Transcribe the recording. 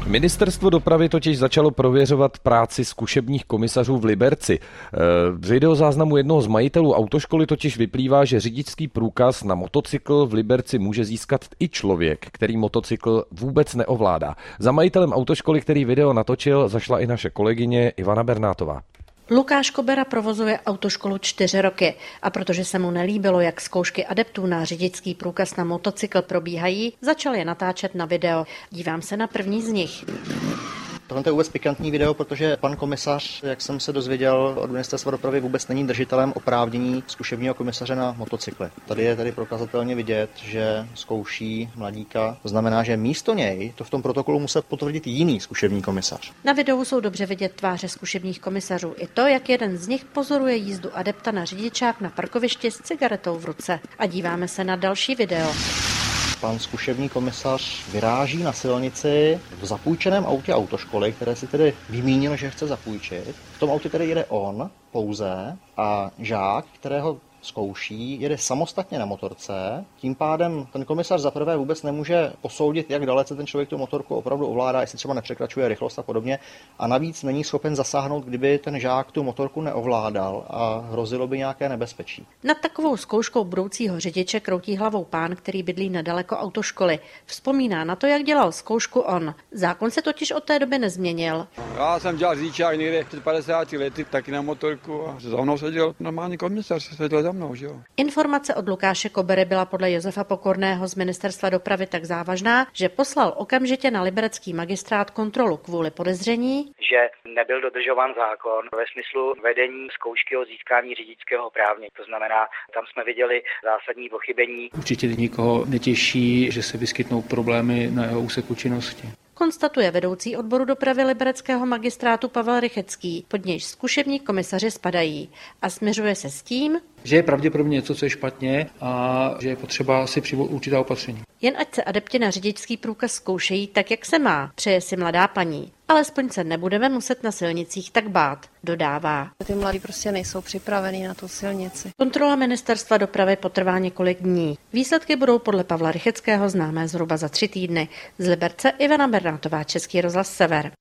Ministerstvo dopravy totiž začalo prověřovat práci zkušebních komisařů v Liberci. Z videozáznamu jednoho z majitelů autoškoly totiž vyplývá, že řidičský průkaz na motocykl v Liberci může získat i člověk, který motocykl vůbec neovládá. Za majitelem autoškoly, který video natočil, zašla i naše kolegyně Ivana Bernátová. Lukáš Kobera provozuje autoškolu 4 roky a protože se mu nelíbilo, jak zkoušky adeptů na řidičský průkaz na motocykl probíhají, začal je natáčet na video. Dívám se na první z nich. Tohle je vůbec pikantní video, protože pan komisař, jak jsem se dozvěděl od Ministerstva dopravy, vůbec není držitelem oprávnění zkušebního komisaře na motocykle. Tady je tady prokazatelně vidět, že zkouší mladíka. To znamená, že místo něj to v tom protokolu musel potvrdit jiný zkušební komisař. Na videu jsou dobře vidět tváře zkušebních komisařů i to, jak jeden z nich pozoruje jízdu adepta na řidičák na parkovišti s cigaretou v ruce. A díváme se na další video. Pan zkušební komisař vyráží na silnici v zapůjčeném autě autoškoly, které si tedy vymínil, že chce zapůjčit. V tom autě tedy jede on pouze a žák, kterého zkouší, jede samostatně na motorce. Tím pádem ten komisař zaprvé vůbec nemůže posoudit, jak dalece ten člověk tu motorku opravdu ovládá, jestli třeba nepřekračuje rychlost a podobně. A navíc není schopen zasáhnout, kdyby ten žák tu motorku neovládal a hrozilo by nějaké nebezpečí. Nad takovou zkouškou budoucího řidiče kroutí hlavou pán, který bydlí nedaleko autoškoly. Vzpomíná na to, jak dělal zkoušku on. Zákon se totiž od té doby nezměnil. Já jsem dělal řidičák někde před 50 lety, taky na motorku a za mnou seděl normální komisař, seděl za mnou, že jo. Informace od Lukáše Kobery byla podle Josefa Pokorného z Ministerstva dopravy tak závažná, že poslal okamžitě na liberecký magistrát kontrolu kvůli podezření, že nebyl dodržován zákon ve smyslu vedení zkoušky o získání řidičského oprávnění. To znamená, tam jsme viděli zásadní pochybení. Určitě nikoho netěší, že se vyskytnou problémy na jeho úseku činnosti. Konstatuje vedoucí odboru dopravy libereckého magistrátu Pavel Rychecký, pod nějž zkušební komisaři spadají, a směřuje se s tím, že je pravděpodobně něco, co je špatně a že je potřeba si přijmout určitá opatření. Jen ať se adepti na řidičský průkaz zkoušejí tak, jak se má, přeje si mladá paní. Alespoň se nebudeme muset na silnicích tak bát, dodává. Ty mladí prostě nejsou připravení na tu silnici. Kontrola Ministerstva dopravy potrvá několik dní. Výsledky budou podle Pavla Rycheckého známé zhruba za 3 týdny. Z Liberce Ivana Bernátová, Český rozhlas Sever.